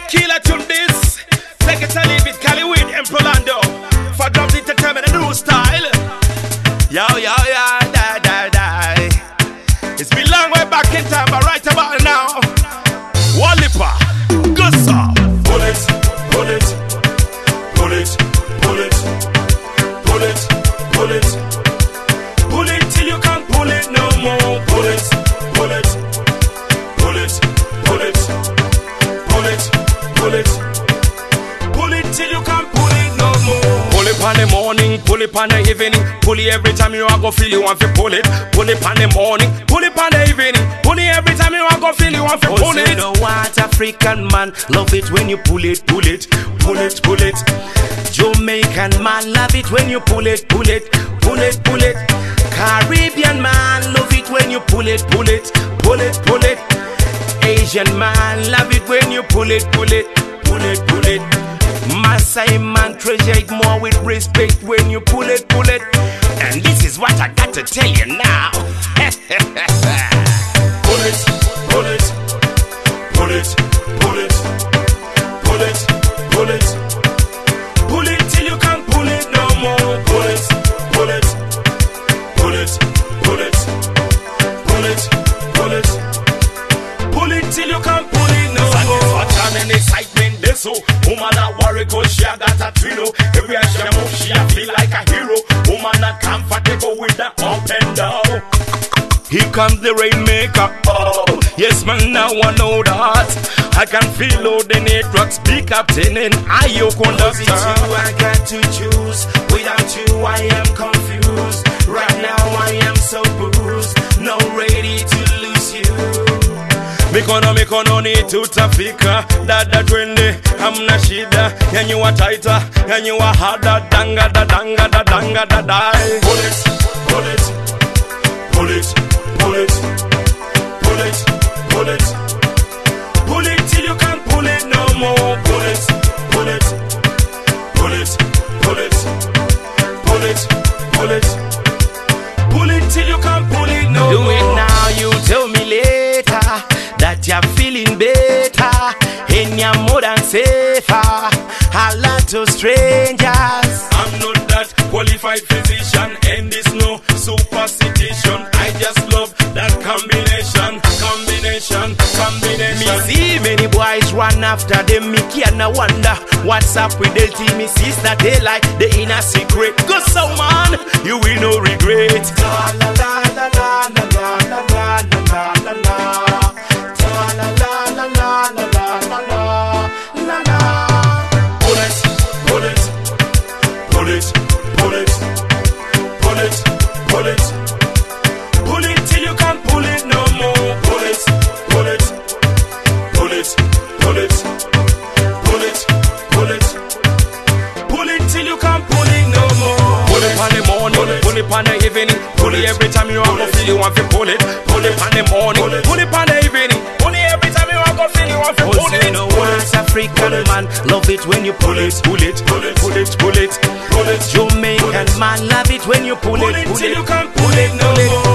Killer tune this. Take it or leave it, Cali with Emperlando. For drums entertainment, a new style. Yo, yo, yo, die, die, die. It's been long way back in time, but right about now. Wallipa, good song. Pull it, pull it, pull it, pull it, pull it, pull it, pull it till you can't pull it no more. Pull it, pull it, pull it, pull it, pull it, pull it, pull it till you can't pull it no more. Pull it on the morning, pull it on the evening. Pull it every time you want go feel you want to pull it. Pull it on the morning, pull it on the evening. Pull it every time you want go feel you want to pull it. You know what, African man, love it when you pull it, pull it, pull it, pull it. Jamaican man, love it when you pull it, pull it, pull it, pull it. Caribbean man, love it when you pull it, pull it, pull it, pull it. Asian man, love it when you pull it, pull it, pull it, pull it. Maasai man, treasure it more with respect when you pull it, pull it. And this is what I got to tell you now. Pull it, pull it, pull it, pull it, pull it, pull it, pull it till you can't pull it no more. Pull it, pull it, pull it, pull it, pull it, pull it, pull it till you can't pull it no more. Satisfaction and excitement, this so woman a worry cause she a got a trino. Everywhere she move, she a feel like a hero. Woman a comfortable with the up and down. Here comes the rainmaker. Oh, yes man, now I know that. I can feel all the networks be captain and I you conductor. I got to choose. Without you I am confused. Right now I am so bruised. No ready to lose you. Mikono ni tutafika. Dada twende hamna shida. Yani wa tighter, yani wa harder. Danga da danga da danga da die. Pull it, pull it, pull it, pull it, pull it, pull it, pull it till you can't pull it no more. Pull it, pull it, pull it, pull it, pull it, pull it, pull it till you can't pull it no more. Do it now, you tell me later that you're feeling better and you're more than safer. A lot of strangers. I'm not that qualified physician and this no superstition. I just love that combination. Me see many boys run after them. Me can't wonder what's up with the team. Me sees that they like the inner secret. Go so man, you will no regret. La la la la la la la la la la la. La la la la la la la la la. Pull it, pull it, pull it, pull it, pull it, pull it, pull it till you can't pull it no more. Pull it, pull it, pull it, pull it, pull it, pull it, pull it till you can't pull it no more. Pull it on the morning, pull it on the evening. Pull it every time you want to feel you want to pull it. Pull it on the morning, pull it on the evening. Pull it every time you want to feel you want to pull it. You know what's African man, love it when you pull it, pull it, pull it, pull it, pull it, pull it. Jamaican man, love it when you pull it, Pull it till you can't pull it no more.